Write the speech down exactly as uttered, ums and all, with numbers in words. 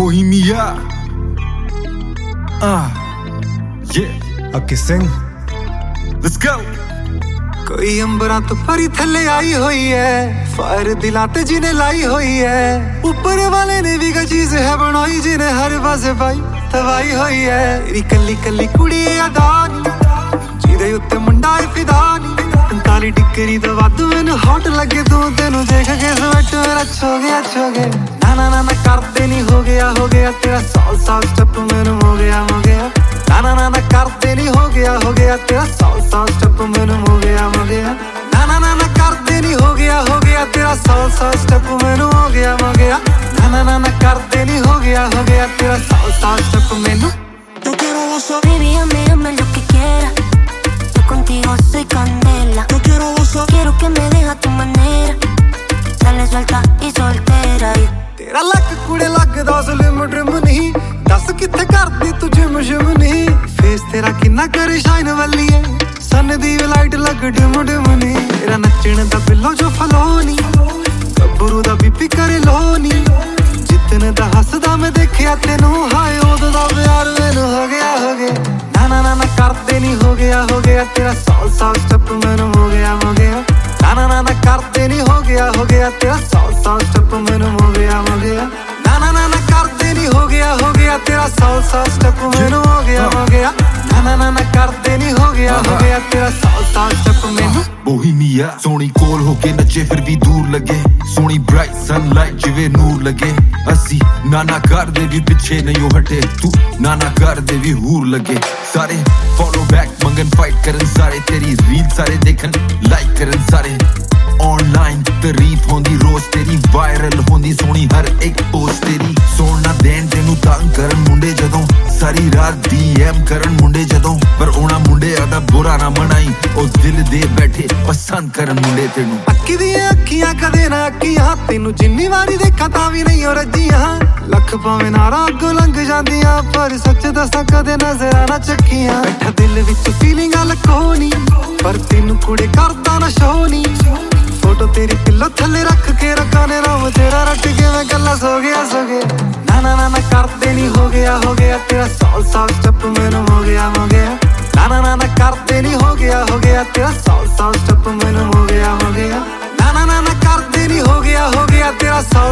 Bohemia. Ah, yeah. Aki Singh. Let's go. कोई अंबरां तो परी थल्ले आई हुई है, फायर दिलां ते जिन्हें लाई हुई है। ऊपर वाले ने भी कोई चीज है बनाई जिन्हें हर पासे पाई तवाई हुई है। तेरी कल्ली कल्ली कुड़ी अदानी जिदे उत्ते मुंडा है फिदानी। पैंताली डिग्री तो वध मैनू हॉट लगे तू, तेनू देख के स्वेट मेरा छो गया छो गया। ना ना ना ना करते नहीं हो गया हो गया तेरा सॉल सॉल स्टेप मैनू हो गया हो गया। ना ना ना ना करते नहीं हो गया हो गया तेरा सॉल सॉल स्टेप मैनू हो गया हो गया। ना ना ना ना करते नहीं हो गया हो गया तेरा सॉल सॉल स्टेप मैनू हो गया हो गया। ना ना ना ना करते नहीं हो गया हो गया तेरा सॉल सॉल स्टेप मैनू। Yo quiero gozar, baby, hazme, hazme lo que quiera. Yo contigo soy candela. Yo quiero gozar, quiero que me dejes a tu manera. Dale suelta y soltera. तेरा लक कुड़े लगदा सलिम ड्रिम नहीं, दस कित्थे करदी तू जिम जिम नहीं। फेस तेरा किन्ना करे शाइन वाली है, सन दी लाइट लग डिम डिम नहीं। तेरा नचण दा बिल्लो जो फलो नी, गब्बरू दा बीपी करे लो नी। जितने दा हसदा मैं देखिया तेनू, हाय ओदो दा प्यार मैनू हो गया हो गया। ना ना ना ना करते नहीं हो गया हो गया तेरा सॉल सॉल स्टेप मैनू हो गया हो गया। ना ना ना ना करते नहीं हो गया हो गया तेरा सॉल सॉल स्टेप मैनू हो गया हो गया। ना ना ना ना करते नहीं हो गया हो गया तेरा सॉल सॉल स्टेप मैनू हो गया हो गया। ना ना ना ना करते नहीं हो गया हो गया तेरा सॉल सॉल स्टेप मैनू। Bohemia सोनी कोल होके नचे फिर भी दूर लगे, सोनी ब्राइट सनलाइट जिवे नूर लगे। असी नाना कर दे भी पिछे नहीं हटे, तू नाना कर दे भी हूर लगे। सारे फॉलो बैक मंगन फाइट करन सारे, तेरी रील सारे देखन लाइक करन सारे। ऑनलाइन तारीफ होंदी रोज तेरी, वायरल होंदी सोनी हर एक पोस्ट तेरी। सोन ना देन तेनू तंग करन मुंडे जदों, सारी रात डीएम करन मुंडे जदों। पर ओना मुंडे आदा बुरा ना मनाई, ओ दिल दे बैठे पसंद करन मुंडे तेनू। अक्की दी अखियां कदे ना अखियां, तेनू जिन्नी वारी देखा तां भी नहीं हो रजियां। लख भावें नारा अगों लंघ जांदियां, पर सच दसां कदे नजरां ना चक्कियां। बैठा दिल विच फीलिंगां लकोनी, पर तेनू कुड़े करदा ना शो नी। फोटो तेरी पिल्लो थल्ले रख के रखा ने राम तेरा रट के मैं गल्ला सो गया सो गया। ना ना ना ना करते नहीं हो गया हो गया तेरा सॉल सॉल स्टेप मैनू हो गया हो गया। ना ना ना ना करते नहीं हो गया हो गया तेरा सॉल सॉल स्टेप मैनू हो गया हो गया। ना ना ना ना करते नहीं हो गया हो गया तेरा सॉल